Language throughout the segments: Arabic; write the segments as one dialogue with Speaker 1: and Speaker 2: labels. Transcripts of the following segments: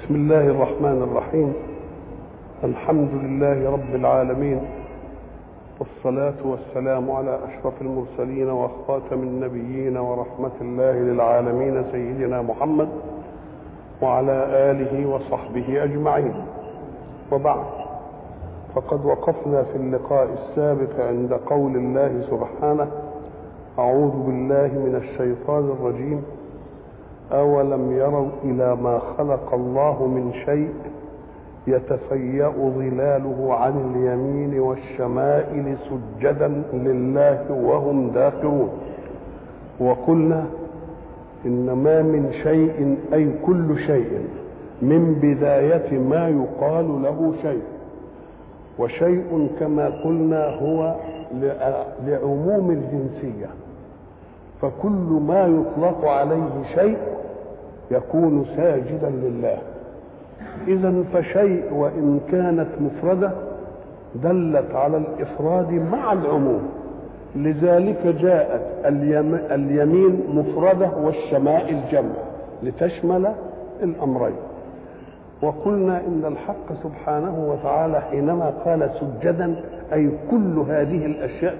Speaker 1: بسم الله الرحمن الرحيم. الحمد لله رب العالمين، والصلاة والسلام على أشرف المرسلين وخاتم النبيين ورحمة الله للعالمين سيدنا محمد وعلى آله وصحبه أجمعين. وبعد، فقد وقفنا في اللقاء السابق عند قول الله سبحانه: أعوذ بالله من الشيطان الرجيم: أولم يروا إلى ما خلق الله من شيء يتفيأ ظلاله عن اليمين والشمائل سجدا لله وهم داخرون. وقلنا إن ما من شيء أي كل شيء من بداية ما يقال له شيء، وشيء كما قلنا هو لعموم الجنسية، فكل ما يطلق عليه شيء يكون ساجدا لله. إذن فشيء وإن كانت مفردة دلت على الإفراد مع العموم، لذلك جاءت اليمين مفردة والشمائل جمع لتشمل الأمرين. وقلنا إن الحق سبحانه وتعالى حينما قال سجدا أي كل هذه الأشياء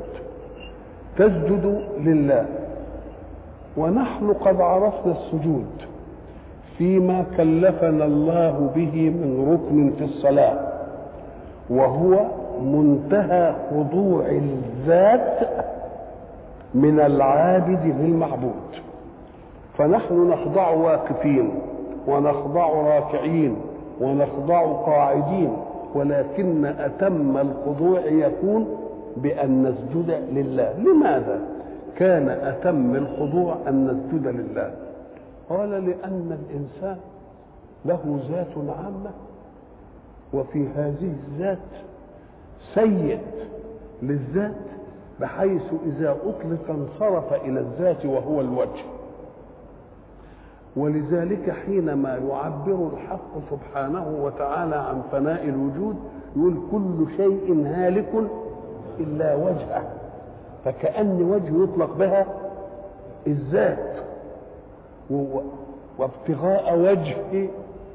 Speaker 1: تسجد لله. ونحن قد عرفنا السجود فيما كلفنا الله به من ركن في الصلاة، وهو منتهى خضوع الذات من العابد للمعبود. فنحن نخضع واقفين، ونخضع راكعين، ونخضع قاعدين، ولكن أتم الخضوع يكون بأن نسجد لله. لماذا كان أتم الخضوع أن نسجد لله؟ قال: لأن الإنسان له ذات عامة، وفي هذه الذات سيد للذات بحيث إذا أطلق انصرف إلى الذات وهو الوجه. ولذلك حينما يعبر الحق سبحانه وتعالى عن فناء الوجود يقول: كل شيء هالك إلا وجهه، فكأن وجه يطلق بها الذات وابتغاء وجه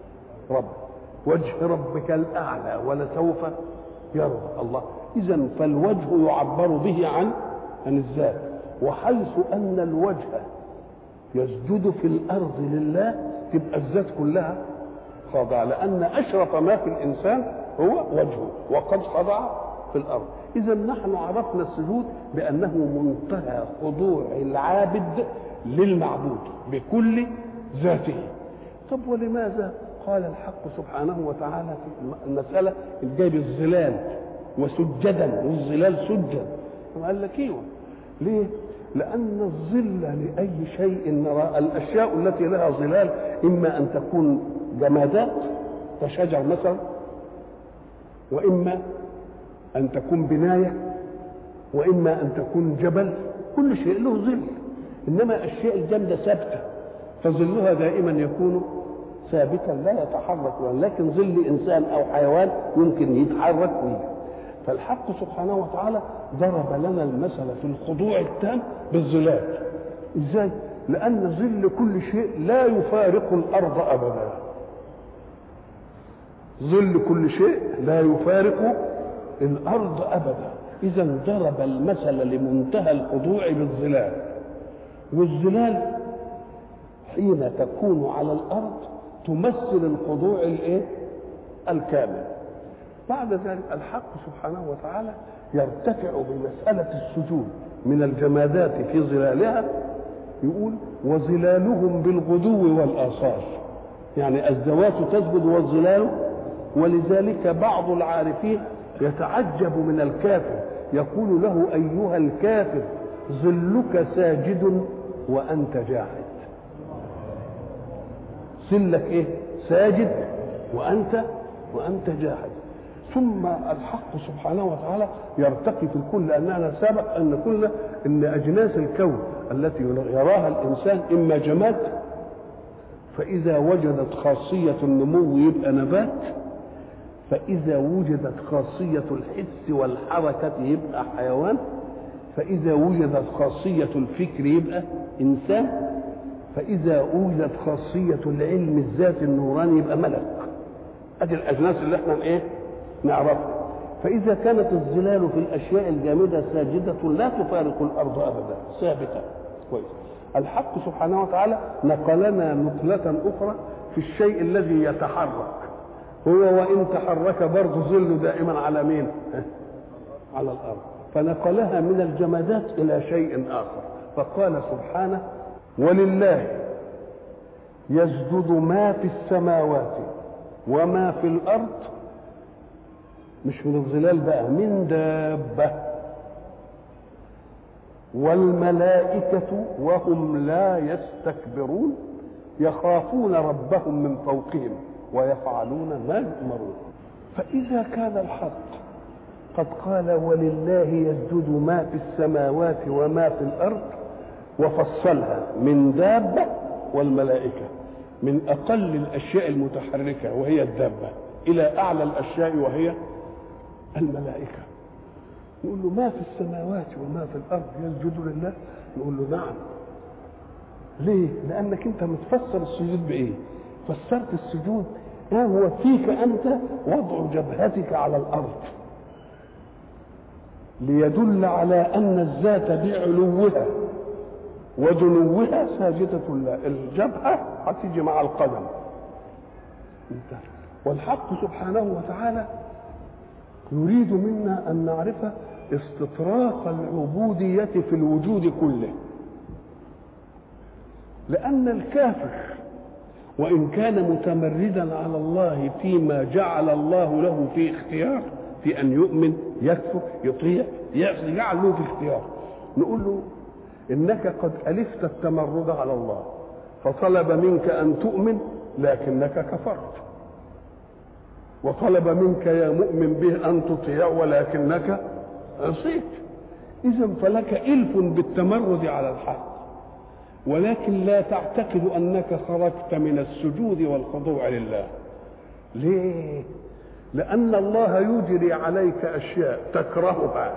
Speaker 1: ربك الأعلى ولسوف يرضى الله. إذن فالوجه يعبر به عن الذات، وحيث أن الوجه يسجد في الأرض لله تبقى الذات كلها خاضعة، لأن أشرف ما في الإنسان هو وجهه وقد خضع في الأرض. إذا نحن عرفنا السجود بأنه منتهى خضوع العابد للمعبود بكل ذاته. طب ولماذا قال الحق سبحانه وتعالى في المسألة جايب الظلال وسجدا والظلال سجد؟ قال لك ايوه. ليه؟ لأن الظل لأي شيء نرى، الأشياء التي لها ظلال إما أن تكون جمادات كشجر مثلا، وإما أن تكون بناية، وإما أن تكون جبل، كل شيء له ظل. إنما الشيء الجامدة ثابتة، فظلها دائما يكون ثابتا لا يتحرك، لكن ظل إنسان أو حيوان يمكن يتحرك ويجي. فالحق سبحانه وتعالى ضرب لنا المثل في الخضوع التام بالظلال. إزاي؟ لأن ظل كل شيء لا يفارق الأرض أبدا. ظل كل شيء لا يفارق الأرض أبدا. إذا ضرب المثل لمنتهى الخضوع بالظلال. والظلال حين تكون على الأرض تمثل الخضوع الكامل. بعد ذلك الحق سبحانه وتعالى يرتفع بمسألة السجود من الجمادات في ظلالها، يقول: وظلالهم بالغدو والآصال، يعني الذوات تسجد والظلال. ولذلك بعض العارفين يتعجب من الكافر، يقول له: أيها الكافر ظلك ساجد وأنت جاحد. ظلك إيه؟ ساجد وأنت جاحد. ثم الحق سبحانه وتعالى يرتقي في الكل، لأننا سبق أن قلنا إن أجناس الكون التي يراها الإنسان إما جماد، فإذا وجدت خاصية النمو يبقى نبات، فإذا وجدت خاصية الحس والحركة يبقى حيوان، فإذا وجدت خاصية الفكر يبقى إنسان، فإذا أوجدت خاصية العلم الذات النوراني يبقى ملك. أدي الأجناس اللي احنا نعرفها. فإذا كانت الظلال في الأشياء الجامدة ساجدة لا تفارق الأرض أبدا ثابتة. كويس. الحق سبحانه وتعالى نقلنا نقلة أخرى في الشيء الذي يتحرك. هو وإن تحرك برضه ظله دائما على مين؟ على الأرض. فنقلها من الجمادات إلى شيء آخر، فقال سبحانه: ولله يسجد ما في السماوات وما في الأرض، مش من الظلال بقى، من دابة، والملائكة وهم لا يستكبرون يخافون ربهم من فوقهم ويفعلون ما يؤمرون. فإذا كان الحق قد قال ولله يسجد ما في السماوات وما في الأرض، وفصلها من دابة والملائكة، من أقل الأشياء المتحركة وهي الدابة إلى أعلى الأشياء وهي الملائكة، نقول له ما في السماوات وما في الأرض يسجد لله؟ نقول له نعم. ليه؟ لأنك أنت متفسر السجود بإيه؟ فسرت السجود هو فيك أنت وضع جبهتك على الأرض ليدل على أن الذات بعلوها ودنوها ساجدة لله. الجبهة هتيجي مع القدم. والحق سبحانه وتعالى يريد منا أن نعرف استطراق العبودية في الوجود كله، لأن الكافر وإن كان متمردا على الله فيما جعل الله له في اختيار، في أن يؤمن يكفر يطيع يعصي، جعل له في اختيار، نقول له إنك قد ألفت التمرد على الله فطلب منك أن تؤمن لكنك كفرت، وطلب منك يا مؤمن به أن تطيع ولكنك عصيت. إذن فلك إلف بالتمرد على الحق، ولكن لا تعتقد أنك خرجت من السجود والخضوع لله. ليه؟ لأن الله يجري عليك أشياء تكرهها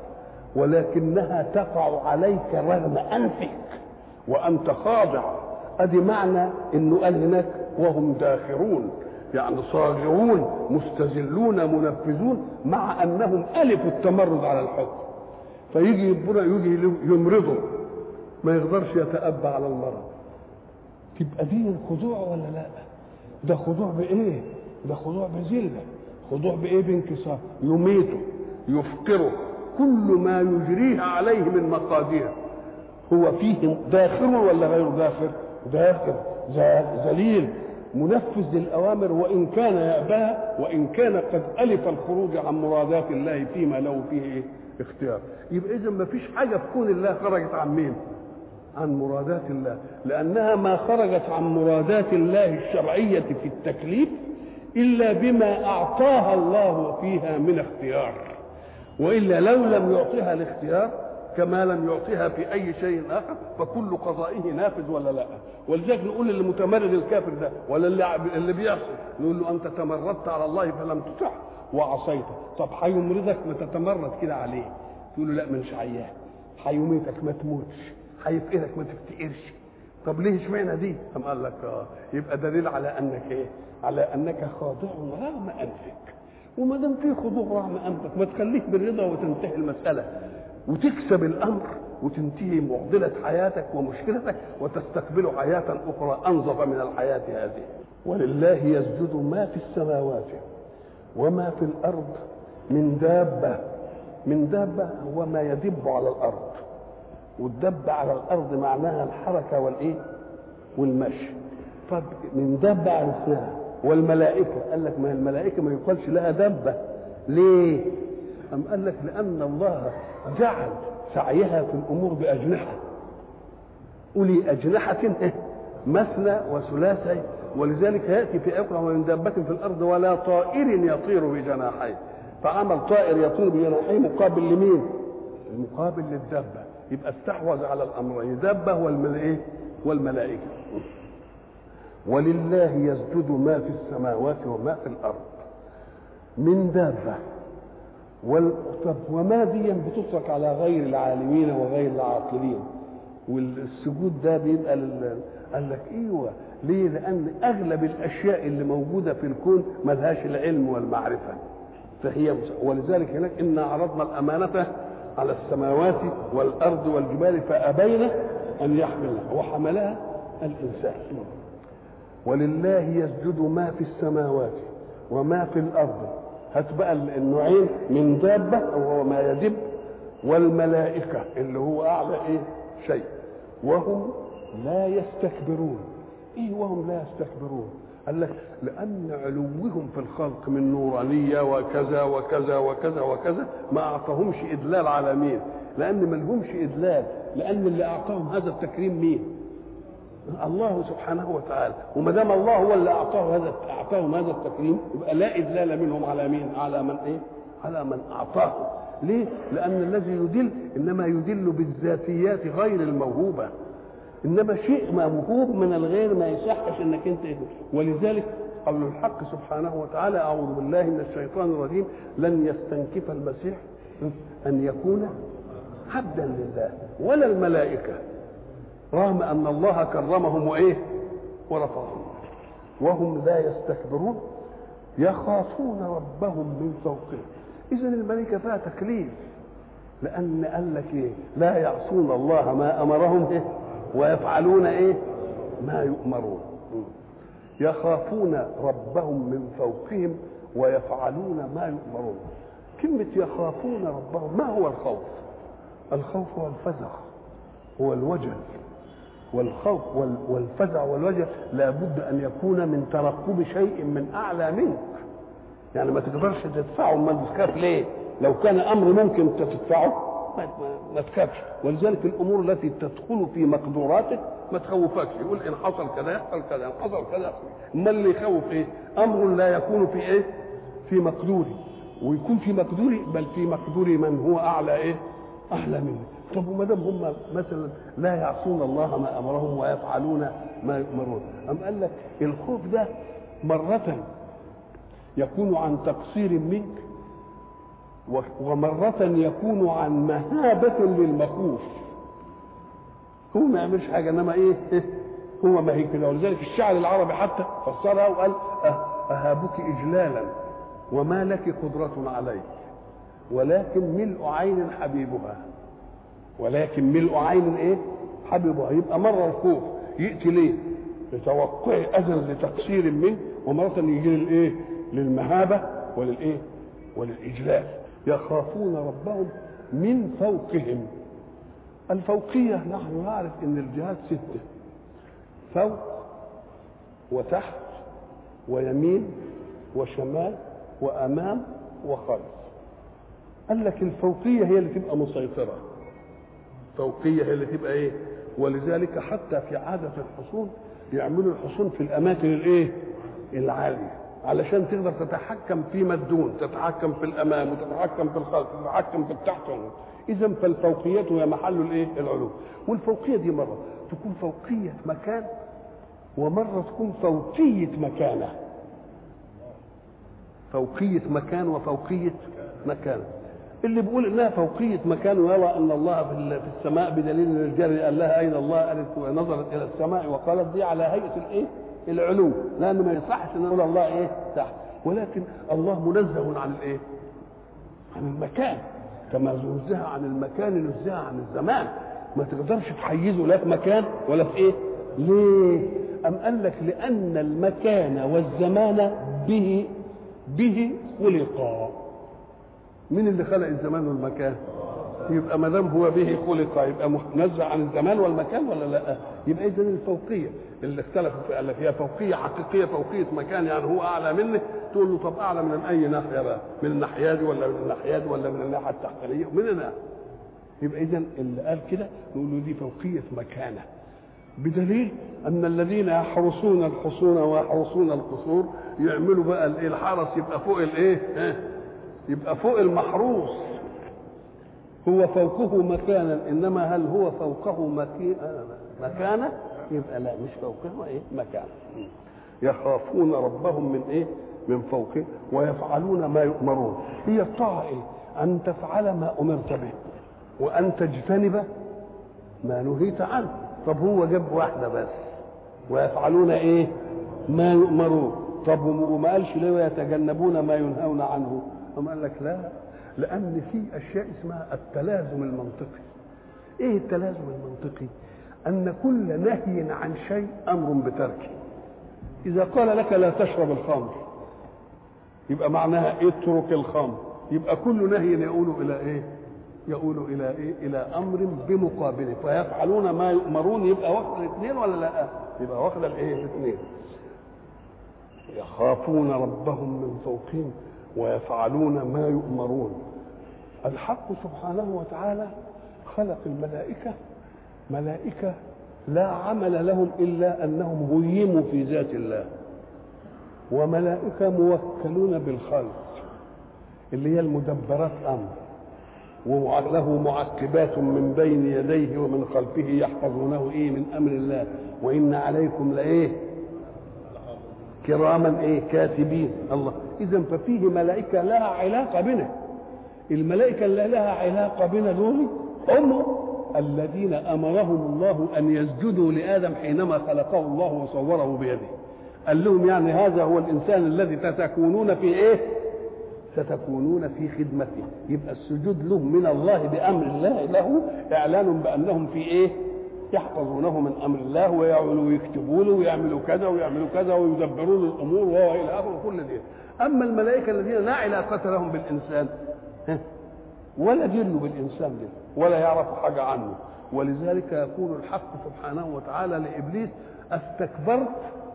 Speaker 1: ولكنها تقع عليك رغم أنفك وأنت خاضع. أدي معنى إنه قال هناك وهم داخرون، يعني صاغرون مستذلون منفذون، مع أنهم ألفوا التمرد على الحكم. فيجي يجي يمرضه ما يقدرش يتأبى على المرض. تبقى دي الخضوع ولا لا؟ ده خضوع بإيه؟ ده خضوع بذلة. خضوع بإيه؟ بانكسار. يميته يفقره، كل ما يجريه عليه من مقادير. هو فيه داخر ولا غير داخر؟ داخر ذليل منفذ للأوامر وإن كان يأباها، وإن كان قد ألف الخروج عن مرادات الله فيما له فيه إيه؟ اختيار. يبقى إذن ما فيش حاجة في كون الله خرجت عن مين؟ عن مرادات الله، لأنها ما خرجت عن مرادات الله الشرعية في التكليف إلا بما أعطاها الله فيها من اختيار، وإلا لو لم يعطيها الاختيار كما لم يعطيها في أي شيء آخر فكل قضائه نافذ ولا لا. ولذلك نقول للمتمرد الكافر ده ولا اللي بيعصي، نقول له أنت تمردت على الله فلم تطع وعصيت. طب هيمرضك ما تتمرد كده عليه، تقول له لا مش عياه، هيميتك ما تموتش، هيفقدك ما تفتقرش. طب ليه اشمعنى دي؟ قام قال لك يبقى دليل على انك ايه؟ على انك خاضع رغم انفك. وما دام في خضوع رغم انفك ما تخليك بالرضا وتنتهي المساله وتكسب الامر وتنتهي معضله حياتك ومشكلتك وتستقبل حياه اخرى انظف من الحياه هذه. ولله يسجد ما في السماوات وما في الارض من دابه. من دابه هو ما يدب على الارض، والدب على الارض معناها الحركه والايه؟ والمشي. طب من دب عرفناها. والملائكه قال لك ما الملائكه ما يقالش لها دبه. ليه؟ أم قال لك لأن الله جعل سعيها في الأمور بأجنحة، أولي أجنحة مثنى وثلاثة، ولذلك يأتي في أقرأ من دابة في الأرض ولا طائر يطير بجناحيه، فعمل طائر يطير بجناحيه مقابل لمين؟ المقابل للدابة. يبقى استحوذ على الأمرين، دابة والملائكة. ولله يسجد ما في السماوات وما في الأرض من دابة. وما دي بتطلق على غير العالمين وغير العاقلين، والسجود ده بيبقى قال لك ايوه. ليه؟ لان اغلب الاشياء اللي موجوده في الكون ملهاش العلم والمعرفه، فهي ولذلك هناك انا عرضنا الامانه على السماوات والارض والجبال فابين ان يحملها وحملها الانسان. ولله يسجد ما في السماوات وما في الارض، هات بقى النوعين من دابه وهو ما يدب، والملائكه اللي هو اعلى ايه شيء، وهم لا يستكبرون. ايه وهم لا يستكبرون؟ قال لك لان علوهم في الخلق من نورانيه وكذا وكذا وكذا وكذا ما اعطاهمش ادلال على مين، لان ما لهمش ادلال، لان اللي اعطاهم هذا التكريم مين؟ الله سبحانه وتعالى. وما دام الله هو اللي اعطاهم هذا التكريم يبقى لا ادلال منهم على مين؟ على من ايه؟ على من اعطاه. ليه؟ لان الذي يدل انما يدل بالذاتيات غير الموهوبه، انما شيء موهوب من الغير ما يصحش انك انت. ولذلك قول الحق سبحانه وتعالى اعوذ بالله من الشيطان الرجيم لن يستنكف المسيح ان يكون عبدا لله ولا الملائكه، رغم ان الله كرمهم وايه ورفعهم، وهم لا يستكبرون يخافون ربهم من فوقهم. اذا الملائكه فيها تكليف، لان قال لك ايه؟ لا يعصون الله ما امرهم إيه؟ ويفعلون ايه ما يؤمرون. يخافون ربهم من فوقهم ويفعلون ما يؤمرون. كلمة يخافون ربهم، ما هو الخوف؟ الخوف هو الفزع، هو الوجل، والخوف والفزع والوجل لابد ان يكون من ترقب شيء من اعلى منك، يعني ما تقدرش تدفعه. ما تخاف ليه؟ لو كان امر ممكن تدفعه ما تخافش. ولذلك الامور التي تدخل في مقدوراتك ما تخوفكش، يقول ان حصل كذا يحصل كذا، ان حصل كذا يحصل. اما اللي يخوف ايه؟ امر لا يكون في ايه؟ في مقدوري، ويكون في مقدوري بل في مقدور من هو اعلى ايه؟ اعلى مني. طب وما دام هم مثلا لا يعصون الله ما امرهم ويفعلون ما يؤمرون، ام قال لك الخوف ده مرة يكون عن تقصير منك، ومرة يكون عن مهابة للمخوف. هو ما يعملش حاجة انما ايه؟ هو ما هي كده. ولذلك الشاعر العربي حتى فسرها وقال اهابك اجلالا وما لك قدرة عليه ولكن ملء عين حبيبها. ولكن ملء عين ايه؟ حبيبها. يبقى مرة الخوف يأتي ليه؟ لتوقع اذى لتقصير منه، ومرة يجي للايه؟ للمهابة وللايه؟ وللاجلال. يخافون ربهم من فوقهم. الفوقية نحن نعرف ان الجهات 6: فوق وتحت ويمين وشمال وامام وخلف. قال لك الفوقية هي اللي تبقى مسيطرة، فوقية هي اللي تبقى ايه؟ ولذلك حتى في عادة الحصون يعملوا الحصون في الاماكن الايه؟ العالية، علشان تقدر تتحكم فيما الدون، تتحكم في الامام وتتحكم في الخلف وتتحكم في التحت. اذا فالفوقيه هي محل الايه؟ العلو. والفوقيه دي مره تكون فوقيه مكان، ومره تكون فوقيه مكانه. فوقيه مكان وفوقيه مكان. اللي بيقول انها فوقيه مكان ويرى ان الله في السماء بدليل ان الرجال قال لها اين الله؟ قالت ونظرت الى السماء وقالت دي على هيئه الايه؟ العلو، لانه ما يصحش ان نقول الله ايه؟ تحت. ولكن الله منزه عن الايه؟ عن المكان، كما نزه عن المكان نزه عن الزمان. ما تقدرش تحيزه لا في مكان ولا في ايه؟ ليه؟ ام قال لك لان المكان والزمان به خلقا. مين اللي خلق الزمان والمكان؟ يبقى ما دام هو به خلق يبقى منزه عن الزمان والمكان ولا لا؟ يبقى اذا الفوقيه اللي اختلفوا في قال لك هي فوقيه حقيقيه، فوقيه مكان يعني هو اعلى منك. تقول له طب اعلى من اي ناحيه بقى؟ من الناحيه دي ولا من الناحيه دي ولا من الناحيه التحتانيه؟ من هنا. يبقى اذا اللي قال كده نقول له دي فوقيه مكانه، بدليل ان الذين يحرسون الحصون ويحرسون القصور يعملوا بقى الحرس يبقى فوق الايه؟ يبقى فوق المحروس. هو فوقه مكانا، انما هل هو فوقه مكانه؟ يبقى لا، مش فوقه ايه؟ مكانه. يخافون ربهم من ايه؟ من فوقه ويفعلون ما يؤمرون. هي الطاعه ايه؟ ان تفعل ما امرت به وان تجتنب ما نهيت عنه. طب هو جاب واحده بس، ويفعلون ايه ما يؤمرون. طب وما قالش ليه ويتجنبون ما ينهون عنه؟ أم قال لك لا، لأن في أشياء اسمها التلازم المنطقي. إيه التلازم المنطقي؟ أن كل نهي عن شيء أمر بتركه. إذا قال لك لا تشرب الخمر يبقى معناها اترك الخمر، يبقى كل نهي يقول إلى إيه؟ يقول إلى إيه؟ إلى أمر بمقابله. فيفعلون ما يؤمرون يبقى واخد الاثنين ولا لا؟ يبقى واخد الإيه؟ الاثنين. يخافون ربهم من فوقهم ويفعلون ما يؤمرون. الحق سبحانه وتعالى خلق الملائكة ملائكة لا عمل لهم إلا أنهم هيموا في ذات الله، وملائكة موكلون بالخلق اللي هي المدبرات أمر، وله معقبات من بين يديه ومن خلفه يحفظونه إيه من أمر الله، وإن عليكم لإيه كراما إيه كاتبين. الله إذن ففيه ملائكة لها علاقة بنا. الملائكة اللي لها علاقة بنا دول هم الذين أمرهم الله أن يسجدوا لآدم حينما خلقه الله وصوره بيده. قال لهم يعني هذا هو الإنسان الذي ستكونون في إيه؟ ستكونون في خدمته. يبقى السجود له من الله بأمر الله له إعلان بأنهم في إيه؟ يحفظونه من أمر الله ويكتبوا له ويعملوا كذا ويعملوا كذا ويدبرون الأمور وهو إلى آخره كل ده. أما الملائكة الذين لا علاقة لهم بالإنسان ولا جنوا بالإنسان ده ولا يعرفوا حاجة عنه، ولذلك يقول الحق سبحانه وتعالى لإبليس أستكبرت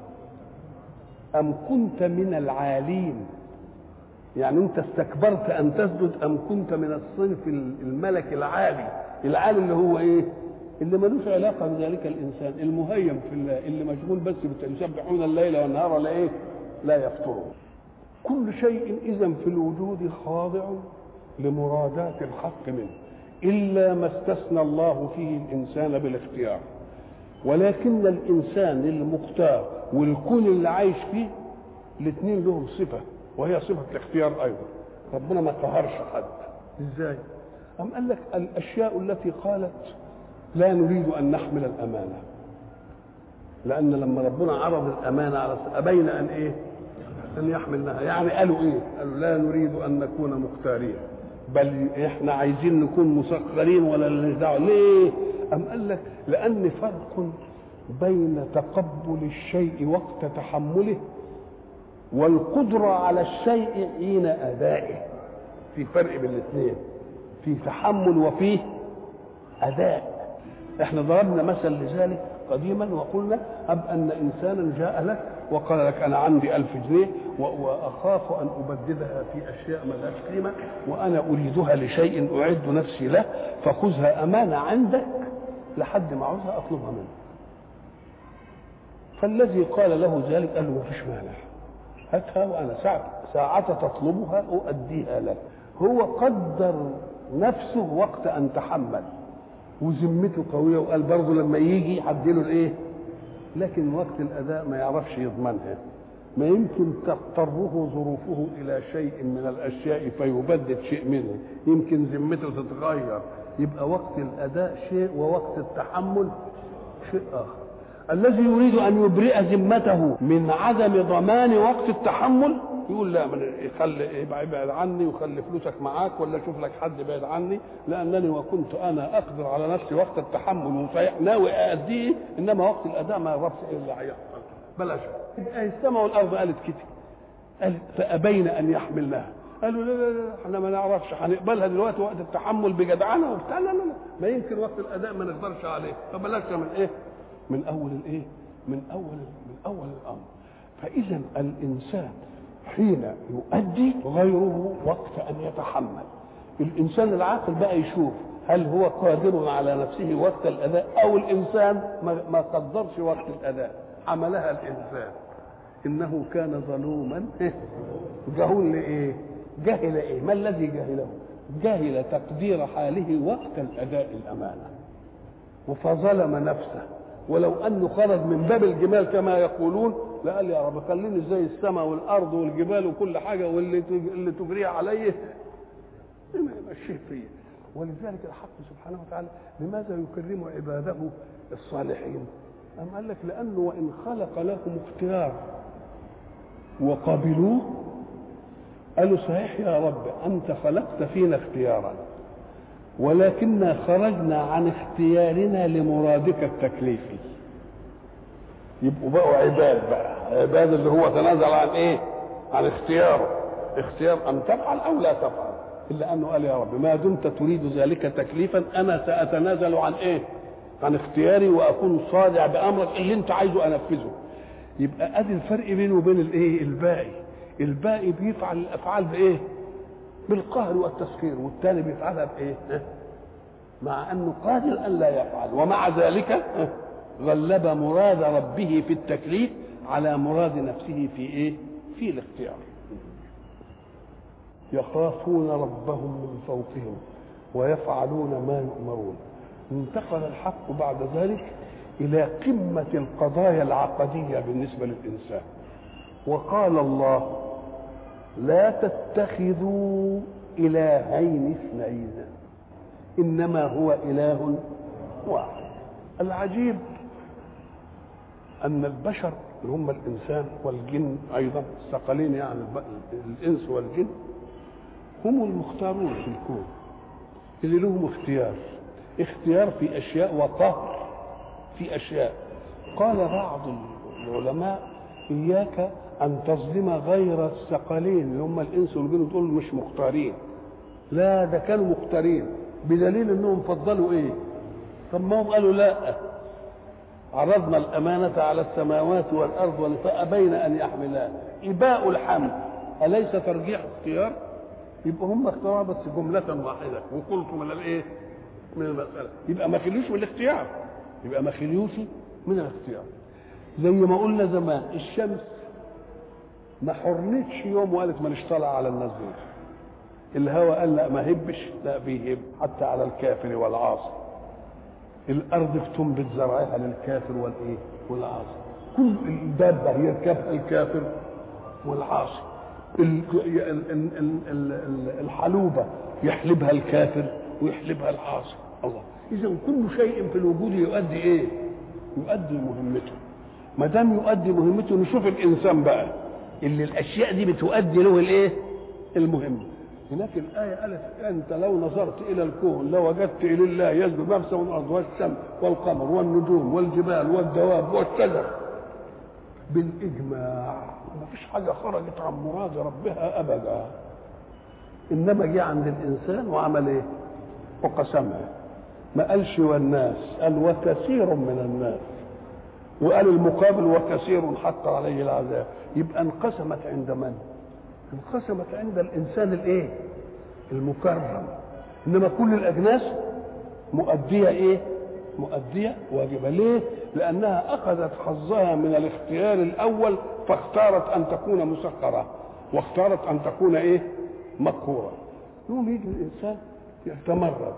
Speaker 1: أم كنت من العالين؟ يعني أنت استكبرت أن تسجد أم كنت من الصنف الملك العالي؟ العالي اللي هو إيه؟ اللي ملوش علاقة بذلك الإنسان، المهيم في الله، اللي مشغول بس يسبحون الليل والنهار لا إيه؟ لا يفترون. كل شيء إذن في الوجود خاضع لمرادات الحق منه، إلا ما استثنى الله فيه الإنسان بالاختيار. ولكن الإنسان المختار والكون اللي عايش فيه الاثنين لهم صفة، وهي صفة الاختيار أيضا. ربنا ما قهرش حد. إزاي؟ أم قال لك الأشياء التي قالت لا نريد أن نحمل الأمانة، لأن لما ربنا عرض الأمانة على أبين أن إيه؟ أن يحملناها. يعني قالوا إيه؟ قالوا لا نريد أن نكون مختارين، بل إحنا عايزين نكون مسخرين ولا لناش دعوة. ليه؟ أم قال لك لأن فرق بين تقبل الشيء وقت تحمله والقدرة على الشيء حين أدائه. في فرق بين الاثنين، في تحمل وفيه أداء. احنا ضربنا مثل لذلك قديما وقلنا أب أن إنسانا جاء لك وقال لك أنا عندي 1000 جنيه وأخاف أن أبددها في أشياء ما لهاش قيمة وأنا أريدها لشيء أعد نفسي له، فخذها أمانة عندك لحد ما عاوزها أطلبها منه. فالذي قال له ذلك قال له ما فيش مانع، هاتها وأنا ساعة تطلبها أؤديها لك. هو قدر نفسه وقت أن تحمل وذمته قوية وقال برضه لما يجي هديله الإيه؟ لكن وقت الأداء ما يعرفش يضمنها، ما يمكن تضطره ظروفه إلى شيء من الأشياء فيبدد شيء منه، يمكن ذمته تتغير. يبقى وقت الأداء شيء ووقت التحمل شيء آخر. الذي يريد أن يبرئ ذمته من عدم ضمان وقت التحمل يقول لا يخلي ابعد عني وخلي فلوسك معاك ولا شوف لك حد بعيد عني، لأنني وكنت أنا أقدر على نفسي وقت التحمل وصحيح ناوي أأديه، إنما وقت الأداء ما يعرفش إيه اللي هيحصل. بلاش السماء والأرض قالت كده، قالت فأبين أن يحملناها. قالوا لا لا لا احنا ما نعرفش هنقبلها دلوقتي وقت التحمل بجدعنة وبتاع. لا لا لا ما يمكن وقت الأداء ما نقدرش عليه، فبلاش من إيه؟ من أول الإيه؟ من أول الأمر. فإذا الإنسان حين يؤدي غيره وقت أن يتحمل. الإنسان العاقل بقى يشوف هل هو قادر على نفسه وقت الأداء أو الإنسان ما قدرش وقت الأداء، عملها الإنسان. إنه كان ظلوما جهول لإيه؟ جهل إيه؟ ما الذي جهله؟ جهل تقدير حاله وقت الأداء الأمانة فظلم نفسه. ولو أنه خرج من باب الجمال كما يقولون لقال يا رب خليني زي السماء والأرض والجبال وكل حاجة واللي تجريه عليه ما يمشيه فيه. ولذلك الحق سبحانه وتعالى لماذا يكرم عباده الصالحين؟ أم قال لك لأنه وإن خلق لهم اختيار وقبلوه قالوا صحيح يا رب أنت خلقت فينا اختيارا ولكننا خرجنا عن اختيارنا لمرادك التكليفي. يبقوا بقوا عباد، بقى عباد اللي هو تنازل عن ايه؟ عن اختياره، اختيار ان تفعل او لا تفعل، الا انه قال يا رب ما دمت تريد ذلك تكليفا انا ساتنازل عن ايه؟ عن اختياري واكون صادع بامرك اللي انت عايزه انفذه. يبقى ادي الفرق بينه وبين الايه؟ الباقي بيفعل الافعال بايه؟ بالقهر والتسخير، والثاني بيفعلها بايه؟ مع انه قادر ان لا يفعل، ومع ذلك غلب مراد ربه في التكليف على مراد نفسه في ايه؟ في الاختيار. يخافون ربهم من فوقهم ويفعلون ما يؤمرون. انتقل الحق بعد ذلك الى قمة القضايا العقدية بالنسبة للانسان، وقال الله لا تتخذوا الهين اثنين انما هو اله واحد. العجيب ان البشر اللي هم الانسان والجن ايضا الثقلين، يعني الانس والجن هم المختارون في الكون اللي لهم اختيار في اشياء وقهر في اشياء. قال بعض العلماء اياك ان تظلم غير الثقلين اللي هم الانس والجن تقول مش مختارين، لا ده كانوا مختارين بدليل انهم فضلوا ايه؟ طب ما هم قالوا لا عرضنا الامانه على السماوات والارض فابين ان يحملها. اباء الحمل اليس ترجيح اختيار؟ يبقى هم اختاروا بس جمله واحده وقلت من الايه؟ من المساله، يبقى ما خليوش من الاختيار، من الاختيار. زي ما قلنا زمان الشمس ما حرنتش يوم وقالت ما طالعه على الناس دول. الهواء قال لا ما هبش، لا بيهب حتى على الكافر والعاصي. الارض بتنبت زرعها للكافر والايه؟ والعاصي. كل الدابه يركبها الكافر والعاصي. الحلوبه يحلبها الكافر ويحلبها العاصي. الله، اذا كل شيء في الوجود يؤدي ايه؟ يؤدي مهمته. ما دام يؤدي مهمته نشوف الانسان بقى اللي الاشياء دي بتؤدي له الايه؟ المهمه. هناك الآية قالت أنت لو نظرت إلى الكون لوجدت إلى الله يسجد ما في السماء والأرض والشمس والقمر والنجوم والجبال والدواب والشجر بالإجماع، ما فيش حاجة خرجت عن مراد ربها أبدا. إنما جه عند الإنسان وعمل إيه؟ وقسمها. ما قالش والناس، قال وكثير من الناس، وقال المقابل وكثير حق عليه العذاب. يبقى انقسمت عند من؟ انقسمت عند الانسان الايه؟ المكرم. انما كل الاجناس مؤديه ايه؟ مؤديه واجبه. ليه؟ لانها اخذت حظها من الاختيار الاول فاختارت ان تكون مسخره واختارت ان تكون ايه؟ مقهوره. يوم يجي الانسان يتمرد،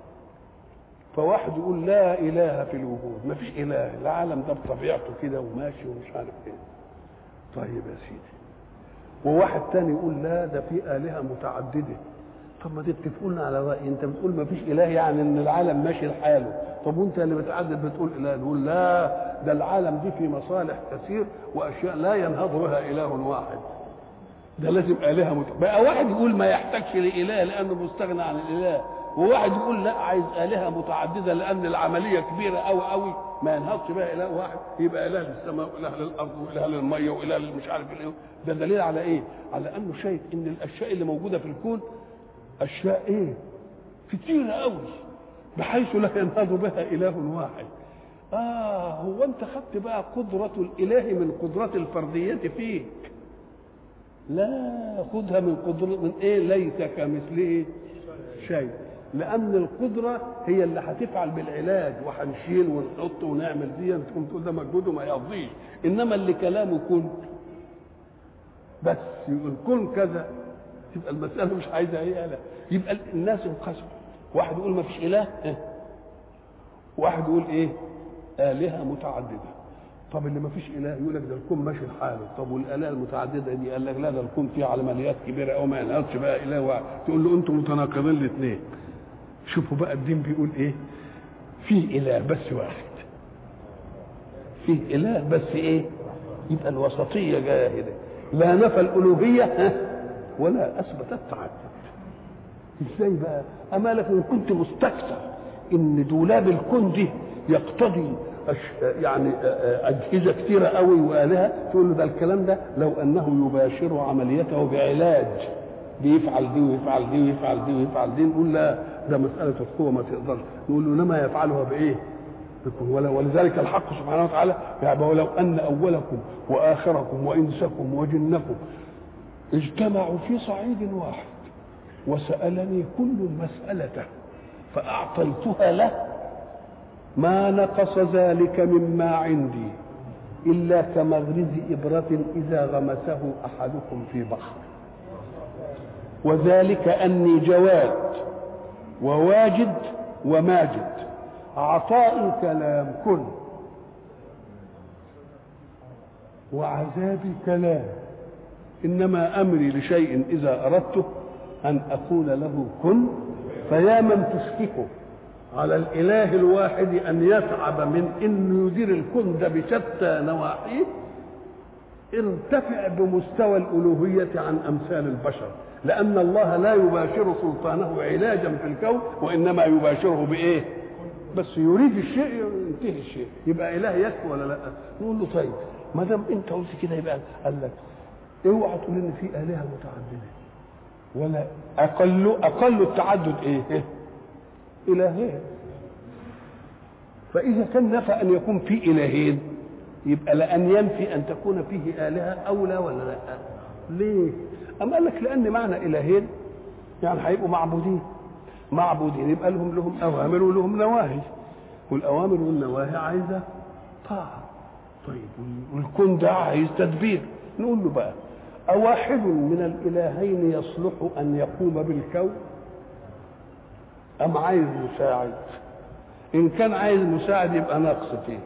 Speaker 1: فواحد يقول لا اله في الوجود، ما فيش اله، العالم ده بطبيعته كده وماشي ومش عارف ايه. طيب يا سيدي. وواحد تاني يقول لا ده في آلهة متعددة. طب ما تتفقوا على رأي، انت بتقول ما فيش إله يعني ان العالم ماشي لحاله، طب وانت اللي بتعدد بتقول إله. نقول لا ده العالم دي في مصالح كثير وأشياء لا ينهض بها إله واحد، ده لازم آلهة بقى واحد يقول ما يحتاجش لإله لأنه مستغنى عن الإله، وواحد يقول لا عايز آلهة متعددة لأن العملية كبيرة أوي ما ينهضش بها إله واحد، يبقى إله للسماء وإله للأرض وإله للمية وإله مش عارف إيه. ده دليل على إيه؟ على أنه شايف إن الأشياء اللي موجودة في الكون أشياء إيه؟ كتيرة أوي بحيث لا ينهض بها إله واحد. هو أنت خدت بقى قدرة الإله من قدرة الفردية فيك؟ لا، خدها من إيه؟ ليس كمثله شيء. لأن القدرة هي اللي هتفعل بالعلاج، وهنشيل ونحط ونعمل دي، تقوم تقول ده مجهود وما يقضيش. إنما اللي كلامه كن بس يقول كن كذا، تبقى المسألة مش عايزة إيه؟ لا، يبقى الناس انقسموا. واحد يقول ما فيش إله، واحد يقول إيه؟ آلهة متعددة. طب اللي ما فيش إله يقول لك ده الكون ماشي لحاله. طب والآلهة المتعددة دي قال لك لا ده الكون فيه عمليات كبيرة أو ما ينهضش بقى إله واحد. تقول له أنتم متناقضين الاثنين. شوفوا بقى الدين بيقول ايه؟ في اله بس واحد، فيه اله بس ايه؟ يبقى الوسطيه جايه هنا، لا نفى الالوهيه ولا اثبت التعدد. ازاي بقى؟ اما لك ان كنت مستكثر ان دولاب الكون دي يقتضي يعني اجهزه كثيره قوي والهه، تقول له ده الكلام ده لو انه يباشر عمليته بعلاج بيفعل دي ويفعل دي ويفعل دي ويفعل دي، نقول لا ده مساله القوه ما تقدرش. نقول له انما يفعلها بايه؟ ولذلك الحق سبحانه وتعالى يعني ولو ان اولكم واخركم وانسكم وجنكم اجتمعوا في صعيد واحد وسالني كل مساله فاعطيتها له ما نقص ذلك مما عندي الا كمغرز ابره اذا غمسه احدكم في بحر، وذلك اني جواد وواجد وماجد، عطائي كلام كن وعذابي كلام، انما امري لشيء اذا اردته ان اقول له كن. فيا من تشككه على الاله الواحد ان يتعب من انه يدير الكون ده بشتى نواحيه، ارتفع بمستوى الالوهيه عن امثال البشر، لان الله لا يباشر سلطانه علاجا في الكون، وانما يباشره بايه؟ بس يريد الشيء ينتهي الشيء، يبقى اله يكفي ولا لا؟ نقول له طيب ما دام انت قلت كده يبقى قال لك اوعى تقول ان في الهه متعدده، ولا اقل التعدد ايه؟ الهين. فاذا كان نفى ان يكون في الهين يبقى لان ينفي ان تكون فيه الهه اولى ولا لا؟ ليه؟ أم قال لك لان معنى الهين يعني هيبقوا معبودين يبقى لهم اوامر ولهم نواهي، والاوامر والنواهي عايزه طاعه. طيب والكون ده عايز تدبير. نقول له بقى اواحد من الالهين يصلح ان يقوم بالكون ام عايز مساعد؟ ان كان عايز مساعد يبقى ناقص فيه،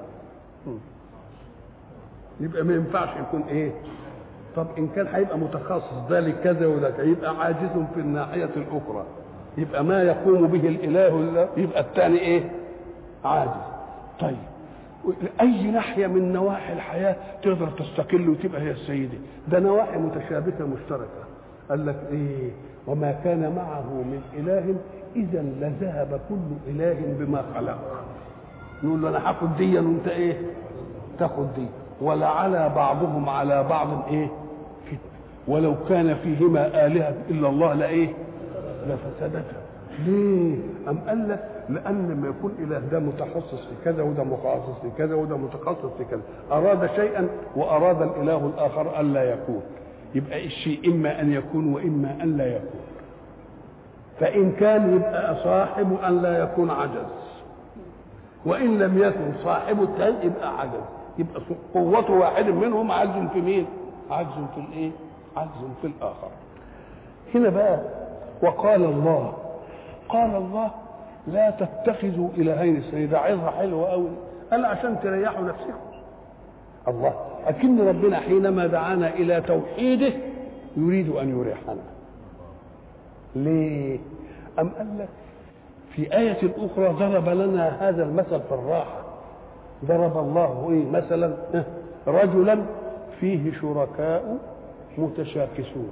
Speaker 1: يبقى ما ينفعش يكون ايه؟ طب ان كان هيبقى متخصص ده لكذا وده يبقى عاجز في الناحيه الاخرى، يبقى ما يقوم به الاله يبقى الثاني ايه؟ عاجز. طيب اي ناحيه من نواحي الحياه تقدر تستقل وتبقى هي السيده؟ ده نواحي متشابكه مشتركه. قال لك ايه؟ وما كان معه من اله اذا لذهب كل اله بما خلق. نقول له انا هاخد دي وانت ايه؟ تاخد دي، ولعلى بعضهم على بعض ايه؟ فتنه، ولو كان فيهما الهه الا الله لايه؟ لفسدتها. ليه؟ أم قال لك لأن لما يكون إله ده متخصص في كذا وده متخصص في كذا وده متخصص في كذا، أراد شيئا وأراد الإله الآخر ألا يكون، يبقى الشيء إما أن يكون وإما أن لا يكون. فإن كان يبقى صاحب أن لا يكون عجز، وإن لم يكن صاحب الثاني يبقى عجز، يبقى قوة واحد منهم عجز في مين؟ عجز في الإيه؟ عجز في الآخر. هنا بقى وقال الله، قال الله لا تتخذوا الهين اثنين. ده عظه حلوه قوي، قال عشان تريحوا نفسكم. الله اكن ربنا حينما دعانا الى توحيده يريد ان يريحنا. ليه؟ ام قال لك في آية أخرى ضرب لنا هذا المثل في الراحة. ضرب الله إيه مثلا؟ رجلا فيه شركاء متشاكسون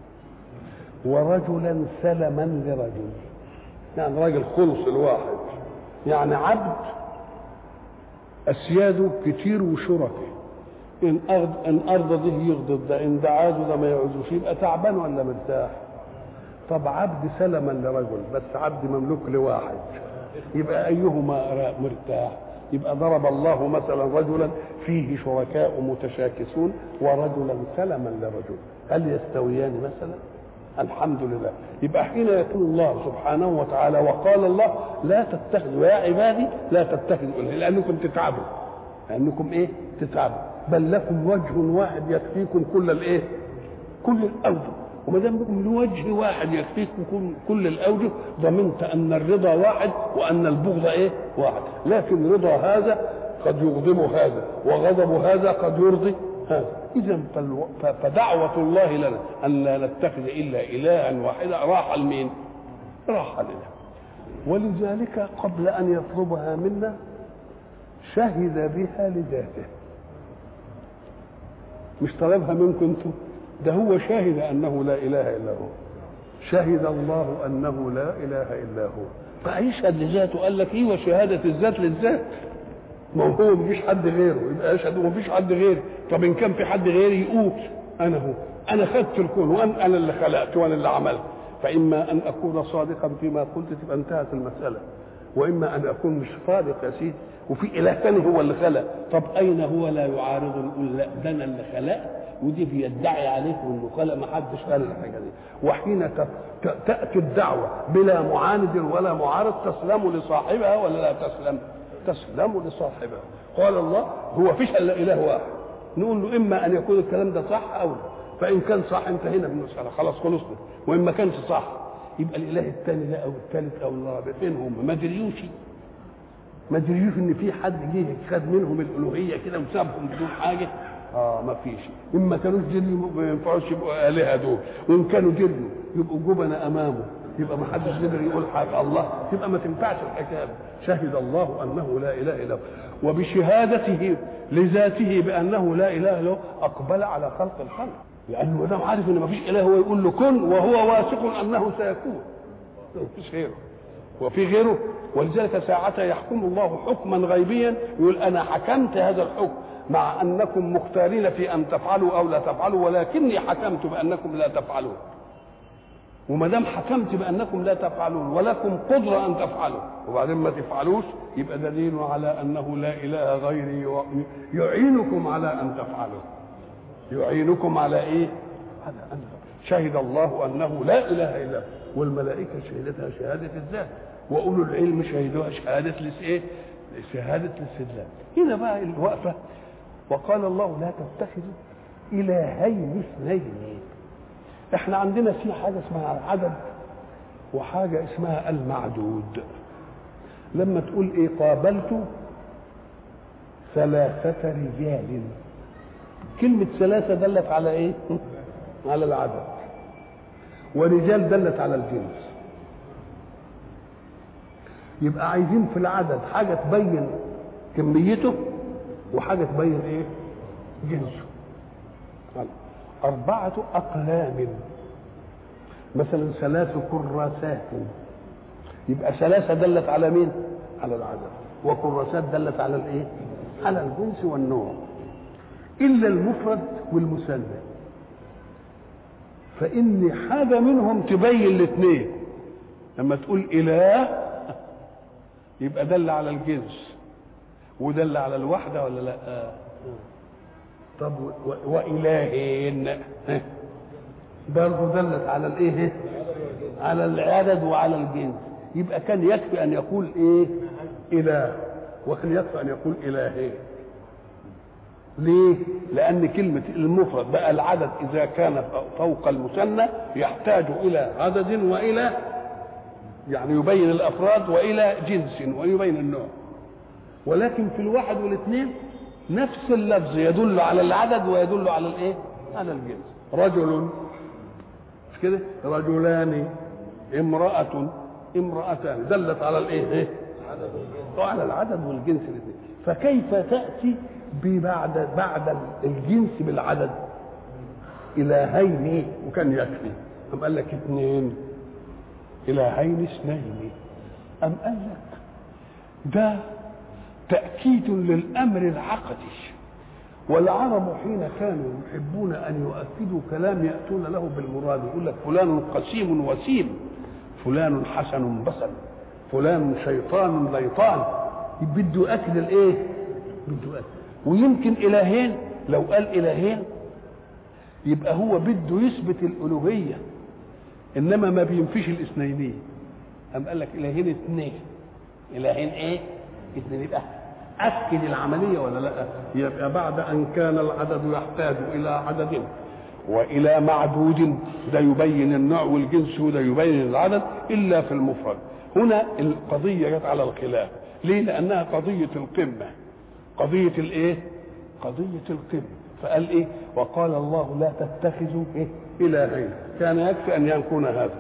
Speaker 1: ورجلا سلما لرجل، يعني راجل خلص الواحد، يعني عبد أسياده كتير وشركه، إن أرضى ده يغضب ده، إن ده عاده ده ما يعوزوش، يبقى تعبان ولا مرتاح؟ طب عبد سلما لرجل، بس عبد مملوك لواحد، يبقى أيهما مرتاح؟ يبقى ضرب الله مثلا رجلا فيه شركاء متشاكسون ورجلا سلما لرجل، هل يستويان مثلا؟ الحمد لله. يبقى حين يقول الله سبحانه وتعالى وقال الله لا تتخذوا يا عبادي لا تتخذوا إله، لأنكم تتعبوا، لأنكم إيه؟ تتعبوا، بل لكم وجه واحد يكفيكم كل الإيه؟ كل الأوجه، وما دام لكم وجه واحد يكفيكم كل الأوجه ضمنت أن الرضا واحد وأن البغض إيه؟ واحد. لكن رضا هذا قد يغضب هذا وغضب هذا قد يرضي هذا. إذا فدعوة الله لنا أن لا نتخذ إلا إلها واحدا راح لمين؟ راح لنا. ولذلك قبل أن يطلبها منا شهد بها لذاته، مش طلبها منكم انتم، ده هو شهد انه لا اله الا هو. شهد الله انه لا اله الا هو، فيشهد لذاته. قال لك ايه وشهاده الذات للذات؟ ما هو مفيش حد غيره، يبقى يشهد ومفيش حد غيره. طب ان كان في حد غيري يقول انا هو، انا خدت الكون وانا اللي خلقت وانا اللي عملت. فاما ان اكون صادقا فيما قلت تبقى انتهت المساله، واما ان اكون مش صادق يا سيدي وفي اله ثاني هو اللي خلق. طب اين هو لا يعارض يقول لا ده انا اللي خلقت، ودي بيدعي عليكم انه خلق، ما حدش قال الحاجه دي. وحين تاتي الدعوه بلا معاند ولا معارض تسلم لصاحبها ولا لا تسلم؟ تسلم لصاحبها. قال الله هو فيش الا اله واحد، نقول له اما ان يكون الكلام ده صح او لا، فان كان صح انتهينا من المساله خلاص خلصنا، وان ما كانش صح يبقى الاله الثاني ده او الثالث او الرابع فين هم؟ ما دريوش ان في حد جه خد منهم الالوهيه كده وسابهم بدون حاجه. ما فيش. اما كانوش دريوا ما ينفعوش يبقوا الهه دول، وان كانوا دريوا يبقوا جبنه امامه، يبقى ما حدش قدر يقول حاجه الله، يبقى ما تنفعش الحكايه. شهد الله انه لا اله الا هو، وبشهادته لذاته بانه لا اله الا هو اقبل على خلق الخلق، لانه ده عارف ان ما فيش اله، هو يقول له كن وهو واثق انه سيكون، ما فيش غيره وفي غيره. ولذلك ساعتها يحكم الله حكما غيبيا، يقول انا حكمت هذا الحكم مع انكم مختارين في ان تفعلوا او لا تفعلوا، ولكني حكمت بانكم لا تفعلون. وما دام حكمت بانكم لا تفعلون ولكم قدره ان تفعلوا وبعدين ما تفعلوش، يبقى دليل على انه لا اله غيري يعينكم على ان تفعلوا. يعينكم على ايه؟ على ان شهد الله انه لا اله الا هو، والملائكه شهدتها شهاده الذات، واولو العلم شهدوها شهاده الايه؟ شهاده الاستدلال. هنا بقى الوقفه. وقال الله لا تتخذوا الهين اثنين. احنا عندنا في حاجه اسمها العدد وحاجه اسمها المعدود. لما تقول ايه قابلت 3 رجال، كلمه 3 دلت على ايه؟ على العدد، ورجال دلت على الجنس. يبقى عايزين في العدد حاجه تبين كميته وحاجه تبين ايه؟ جنسه. 4 أقلام، مثلا 3 كراسات، يبقى 3 دلت على مين؟ على العدد، وكراسات دلت على الايه؟ على الجنس والنوع. الا المفرد والمثنى، فان حاجه منهم تبين الاثنين. لما تقول اله يبقى دل على الجنس ودل على الوحده ولا لا؟ طب وإلهين برضه دلت على الايه؟ على العدد وعلى الجنس. يبقى كان يكفي ان يقول ايه؟ اله، وكان يكفي ان يقول الهين. ليه؟ لان كلمه المفرد بقى العدد اذا كان فوق المثنى يحتاج الى عدد والى يعني يبين الافراد والى جنس ويبين النوع. ولكن في الواحد والاثنين نفس اللفظ يدل على العدد ويدل على الايه؟ على الجنس. رجل مش كده؟ رجلان، امرأتان دلت على الايه؟ على العدد والجنس الاثنين. فكيف تأتي بعد الجنس بالعدد إلهين؟ وكان يكفي. أم قال لك 2 إلهين 2. أم قال لك ده تأكيد للأمر العقدي. والعرب حين كانوا يحبون أن يؤكدوا كلام يأتون له بالمراد، يقول لك فلان قسيم وسيم، فلان حسن بصل، فلان شيطان ليطان، بده يؤكد الايه؟ بده يؤكد. ويمكن إلهين، لو قال إلهين يبقى هو بده يثبت الألوهية، إنما ما بينفيش الاثنينية. أم قال لك إلهين 2. إلهين ايه؟ 2. يبقى أكد العملية ولا لا؟ يبقى بعد أن كان العدد يحتاج إلى عدد وإلى معدود، ده يبين النوع والجنس وده يبين العدد، إلا في المفرد. هنا القضية جت على الخلاف. ليه؟ لأنها قضية القمة، قضية الإيه؟ قضية القمة. فقال إيه؟ وقال الله لا تتخذوا إيه؟ إلهين. كان يكفي أن يكون هذا،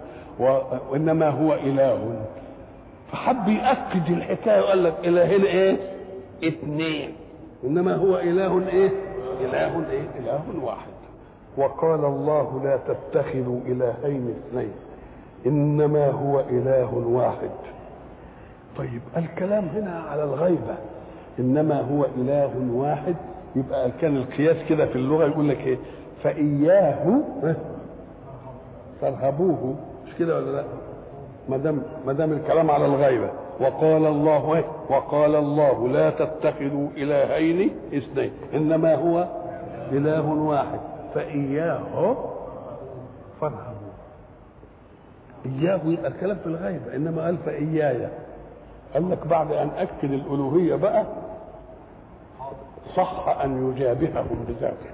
Speaker 1: وإنما هو إله. فحب يأكد الحكاية وقال لك إلهين إيه؟ اثنين، انما هو اله ايه؟ اله ايه؟ اله واحد. وقال الله لا تتخذوا الهين اثنين انما هو اله واحد. طيب الكلام هنا على الغيبه، انما هو اله واحد، يبقى كان القياس كده في اللغه يقول لك ايه؟ فاياه فارهبوه، مش كده ولا لا؟ ما دام الكلام على الغيبه. وقال الله ايه؟ وقال الله لا تتخذوا الهين اثنين انما هو اله واحد فاياه فارهبوه. اياه يبقى الكلام في الغيبه، انما قال فاياي. قال لك بعد ان اكد الالوهيه بقى صح ان يجابههم بذاته.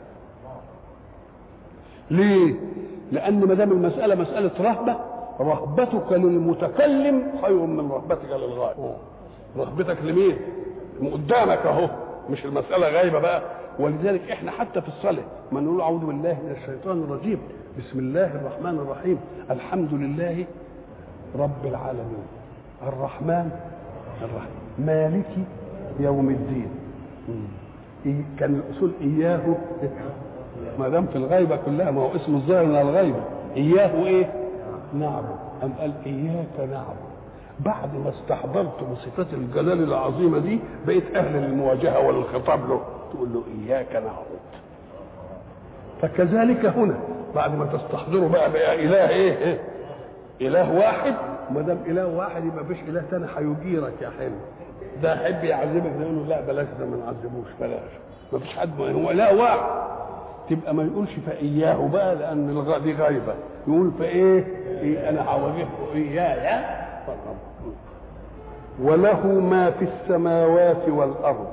Speaker 1: ليه؟ لان ما دام المساله مساله رهبه، رهبتك للمتكلم خير من رهبتك للغائب. رهبتك لمين؟ قدامك اهو، مش المساله غايبه بقى. ولذلك احنا حتى في الصلاه ما نقول اعوذ بالله من الشيطان الرجيم، بسم الله الرحمن الرحيم، الحمد لله رب العالمين الرحمن الرحيم مالك يوم الدين. كان الاصول اياه، ما دام في الغيبه كلها، ما هو اسم الظاهر من الغيبه. اياه ايه؟ نعبد. ام قال اياك نعبد. بعد ما استحضرت بصفات الجلال العظيمه دي بقيت اهل للمواجهه والخطاب له، تقول له اياك نعبد. فكذلك هنا بعد ما تستحضروا بقى اله ايه؟ اله واحد. ما دام اله واحد يبقى مفيش اله ثاني هيجيرك يا حلو. ده حب يعذبك نقول له لا بلاش، ده ما نعذبوش، بلاش، مفيش حد، هو اله واحد. تبقى ما يقولش فاياه بقى لان دي غايبه، يقول فايه؟ إيه انا هواجهه ايايا. وله ما في السماوات والارض.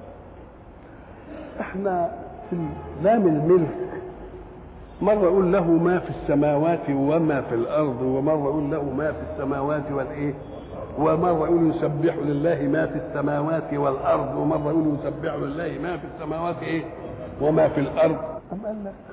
Speaker 1: احنا في لام الملك مره يقول له ما في السماوات وما في الارض، ومره يقول له ما في السماوات والايه، ومره يقول يسبح لله ما في السماوات والارض، ومره يقول يسبح لله ما في السماوات ايه وما في الارض. أم قال لك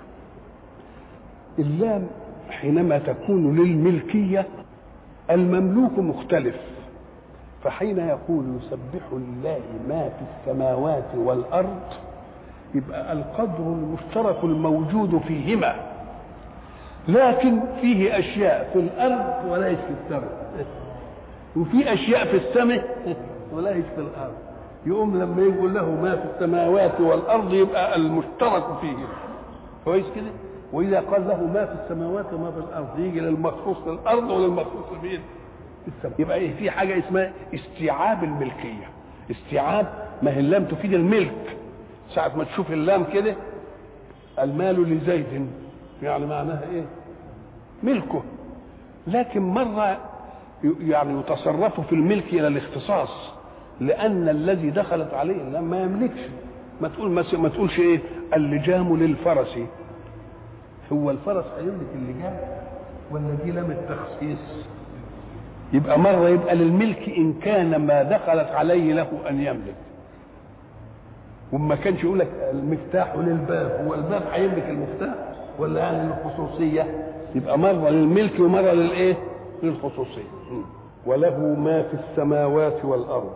Speaker 1: اللام حينما تكون للملكيه المملوك مختلف، فحين يقول يسبح لله ما في السماوات والارض يبقى القدر المشترك الموجود فيهما، لكن فيه اشياء في الارض ولا في السماء، وفي اشياء في السماء ولا في الارض. يقوم لما يقول له ما في السماوات والارض يبقى المشترك فيهما، كويس كده. واذا قال له ما في السماوات وما في الارض يجي للمخصوص في الارض وللمخصوص في السماء. يبقى ايه؟ في حاجه اسمها استيعاب الملكيه. استيعاب، ما هي اللام تفيد الملك. ساعه ما تشوف اللام كده المال لزيد يعني معناها ايه؟ ملكه. لكن مره يعني يتصرف في الملك الى الاختصاص، لان الذي دخلت عليه اللام ما يملكش. ما تقولش ايه اللجام للفرس، هو الفرس هيملك اللجام ولا دي لام التخصيص؟ يبقى مره يبقى للملك ان كان ما دخلت عليه له ان يملك، وما كانش يقول لك المفتاح للباب، هو الباب هيملك المفتاح ولا يعني للخصوصيه؟ يبقى مره للملك ومره للايه؟ للخصوصيه. وله ما في السماوات والارض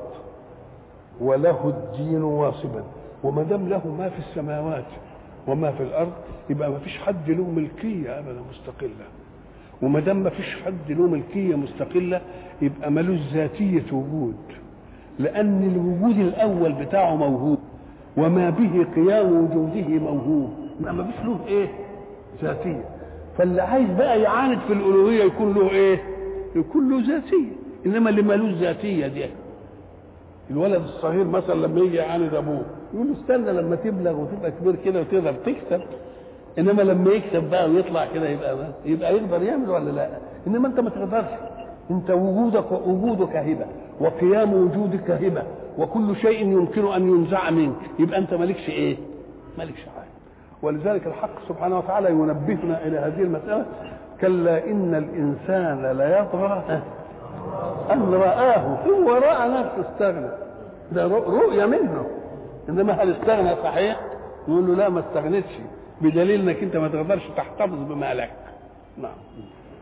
Speaker 1: وله الدين واصبا. وما دام له ما في السماوات وما في الارض يبقى ما فيش حد له ملكيه ابدا مستقله. وما دام ما فيش حد له ملكيه مستقله يبقى ملوش ذاتيه وجود، لان الوجود الاول بتاعه موهوب، وما به قيام وجوده موهوب، ما فيش له ايه؟ ذاتيه. فاللي عايز بقى يعاند في الالوهيه يكون له ايه؟ يكون له ذاتيه. انما اللي مالوش ذاتيه دي، الولد الصغير مثلا لما يجي يعاند ابوه يقول له استنى لما تبلغ وتبقى كبير كده وتقدر تكسب. انما لما يكسب بقى ويطلع كده يبقى يقدر يعمل ولا لا؟ انما انت ما تقدرش. انت وجودك هبه، وقيام وجودك هبه، وكل شيء يمكن ان ينزع منك، يبقى انت مالكش ايه؟ مالكش حاجه. ولذلك الحق سبحانه وتعالى ينبهنا الى هذه المساله: كلا ان الانسان ليطغى ان رآه، هو راى نفسه استغنى، ده رؤيه منه. انما هل استغنى صحيح؟ يقول له لا ما استغنتش، بدليل انك انت ما تقدرش تحتفظ بمالك. نعم.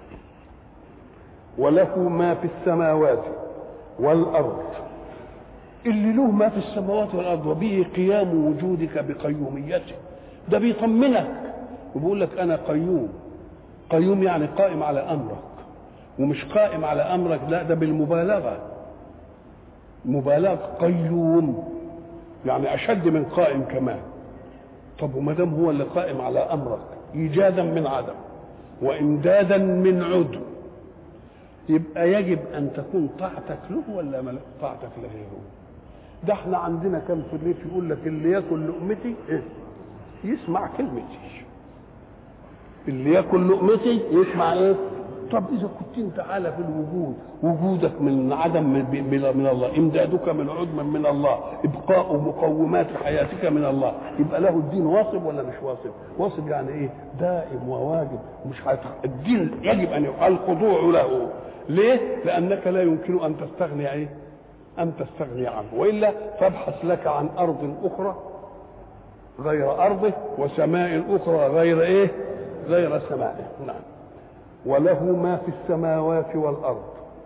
Speaker 1: وله ما في السماوات والارض اللي له ما في السماوات والارض وبه قيام وجودك بقيوميته، ده بيطمنك وبيقول لك انا قيوم. قيوم يعني قائم على امرك، ومش قائم على امرك لا، ده بالمبالغه، مبالغه. قيوم يعني اشد من قائم كمان. طب وما دام هو اللي قائم على امرك ايجادا من عدم وامدادا من عدم، يبقى يجب ان تكون طاعتك له ولا طاعتك لغيره؟ ده احنا عندنا كان في الريف يقول لك اللي ياكل لقمتي يسمع كلمتي، اللي ياكل لقمتي يسمع ايه؟ طب اذا كنت انت على في الوجود، وجودك من عدم من الله، امدادك من عدم من الله، ابقاء مقومات حياتك من الله، يبقى له الدين واصب ولا مش واصب؟ واصب يعني ايه؟ دائم وواجب، مش الدين يجب ان يقال الخضوع له. ليه؟ لانك لا يمكن ان تستغني ايه؟ ان تستغني عنه، والا فابحث لك عن ارض اخرى غير ارضه وسماء اخرى غير ايه؟ غير سمائه. نعم. وله ما في السماوات والارض،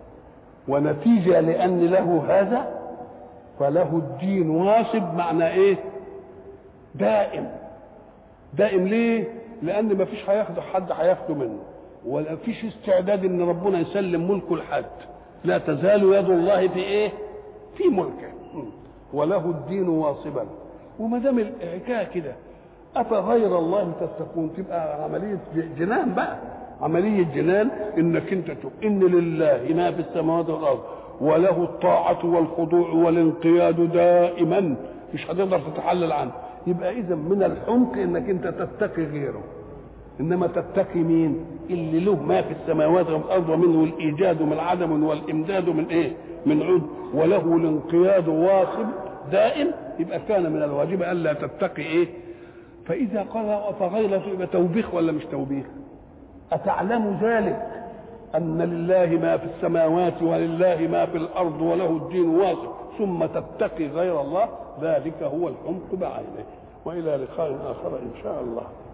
Speaker 1: ونتيجه لان له هذا فله الدين واصب. معنى ايه؟ دائم. دائم ليه؟ لان ما فيش هياخده حد هياخده منه، ولا فيش استعداد ان ربنا يسلم ملكه لحد. لا تزال يد الله في ايه؟ في ملكه. وله الدين واصبا. وما دام الحكايه كده، افغير الله تتقون، تبقى عمليه جنان بقى، عمليه جنان. انك انت تشوف ان لله ما في السماوات والارض وله الطاعه والخضوع والانقياد دائما، مش هتقدر تتحلل عنه. يبقى اذا من الحمق انك انت تتقي غيره، انما تتقي مين؟ اللي له ما في السماوات والارض ومنه الايجاد من عدم والامداد من ايه؟ من عد، وله الانقياد واصب دائم. يبقى كان من الواجب الا تتقي ايه؟ فاذا قال فغير يبقى توبيخ ولا مش توبيخ؟ اتعلم ذلك ان لله ما في السماوات ولله ما في الارض وله الدين واصب ثم تتقي غير الله؟ ذلك هو الحمق بعينه. والى لقاء اخر ان شاء الله.